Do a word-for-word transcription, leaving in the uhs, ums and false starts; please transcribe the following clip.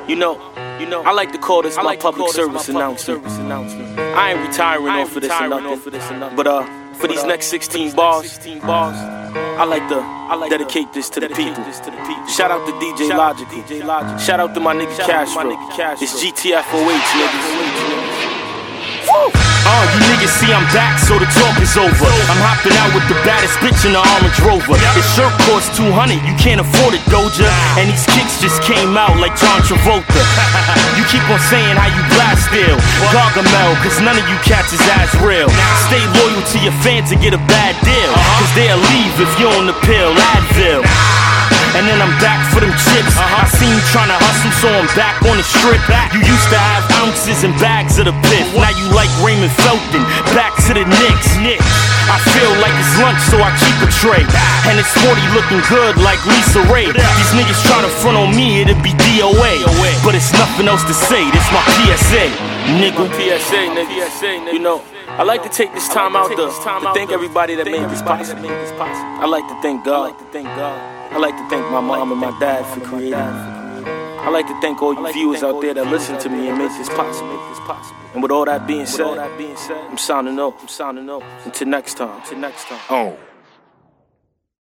You know, you know, I like to call this I my like public service my announcement. Service announcement. I ain't retiring I ain't off of this or nothing. But uh, for these next sixteen bars, I like to I like dedicate this to the people. Shout out to D J Logical. Shout out to my nigga Castro. It's G T F O H, niggas. Uh, you niggas see I'm back, so the talk is over. I'm hopping out with the baddest bitch in the Orange Rover. This shirt costs two hundred, you can't afford it, Doja. And these kicks just came out like John Travolta. You keep on saying how you blast still, Gargamel, cause none of you cats is as real. Stay loyal to your fans to get a bad deal, cause they'll leave if you're on the pill, Advil. And then I'm back for them chips. uh-huh. I seen you tryna hustle, so I'm back on the strip. You used to have ounces and bags of the piff. Now you like Raymond Felton, back to the Knicks. I feel like it's lunch, so I keep a tray. And it's forty looking good like Lisa Ray. These niggas tryna front on me, it'd be D O A. But it's nothing else to say, this my P S A, nigga. P S A, nigga. You know, I like to take this time out to, to thank everybody that made this possible. I like to thank God. I like to thank my mom and my dad for creating me. I like to thank all you viewers out there that listen to me and make this possible. And with all that being said, I'm signing off. Until next time. Until next time. Oh.